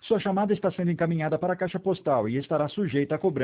Sua chamada está sendo encaminhada para a caixa postal e estará sujeita a cobrança